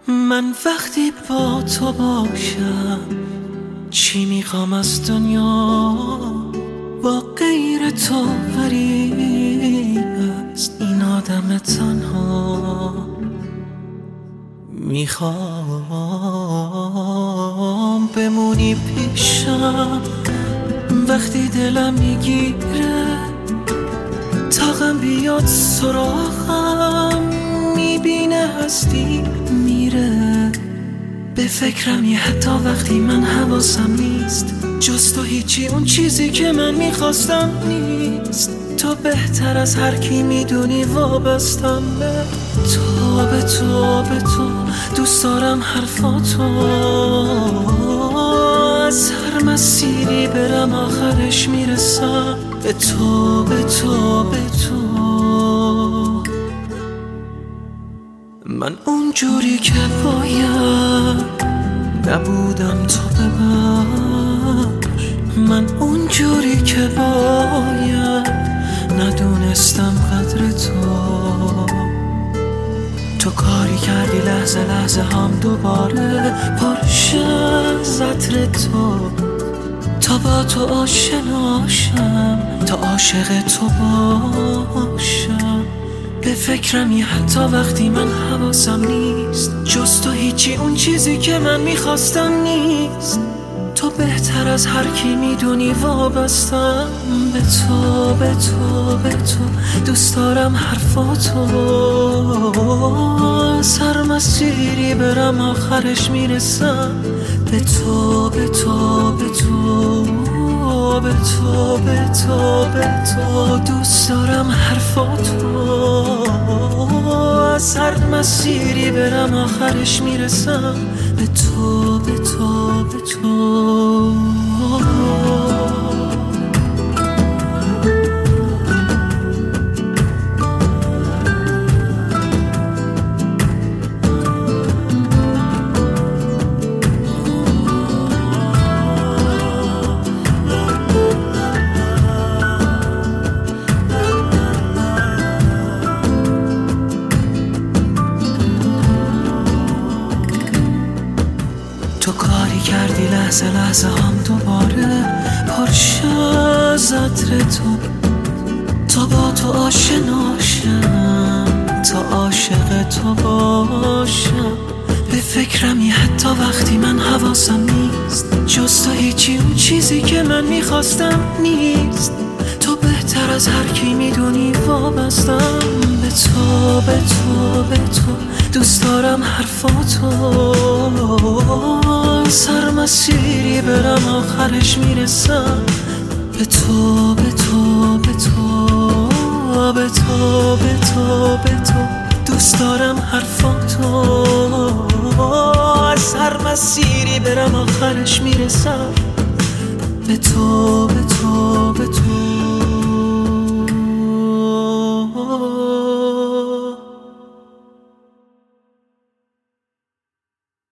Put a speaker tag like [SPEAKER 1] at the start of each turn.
[SPEAKER 1] من وقتی با تو باشم چی میخوام از دنیا، با غیر تو غریب است این آدم تنها. میخوام بمونی پیشم وقتی دلم میگیره، طاقم بیاد سراغم میبینه هستی میره. به فکرمی حتی وقتی من حواسم نیست، جز تو هیچی اون چیزی که من میخواستم نیست. تو بهتر از هر کی میدونی وابستم به تو، به تو، به تو. دوست دارم حرفاتو، از هر مسیری برم آخرش میرسم به تو، به تو، به تو. من اونجوری که باید نبودم تو ببخش، من اونجوری که باید ندونستم قدر تو کاری کردی لحظه لحظه هم دوباره پرشه از عطر تو. تا با تو آشناشم، تا عاشق تو باشم. به فکرمی حتی وقتی من حواسم نیست، جز تو هیچی اون چیزی که من میخواستم نیست. تو بهتر از هر کی میدونی وابستم به تو، به تو، به تو. دوست دارم حرفاتو، از هر مسیری برم آخرش میرسم به تو، به تو، به تو، به تو، به تو، به تو. دوست دارم حرفاتو، از هر مسیری برم آخرش میرسم به تو، به تو، به تو. تو کاری کردی لحظه لحظه هم دوباره پرشه از عطر تو. تا با تو آشناشم، تا عاشق تو باشم. به فکرمی حتی وقتی من حواسم نیست، جز تو هیچی اون چیزی که من میخواستم نیست. تو بهتر از هر کی میدونی وابستم به تو، به تو، به تو. دوست دارم حرفاتو، از هر مسیری برم آخرش میرسم به تو، به تو، به تو، به تو، به تو، به تو. دوست دارم حرفاتو، از هر مسیری برم آخرش میرسم به تو، به تو، به تو.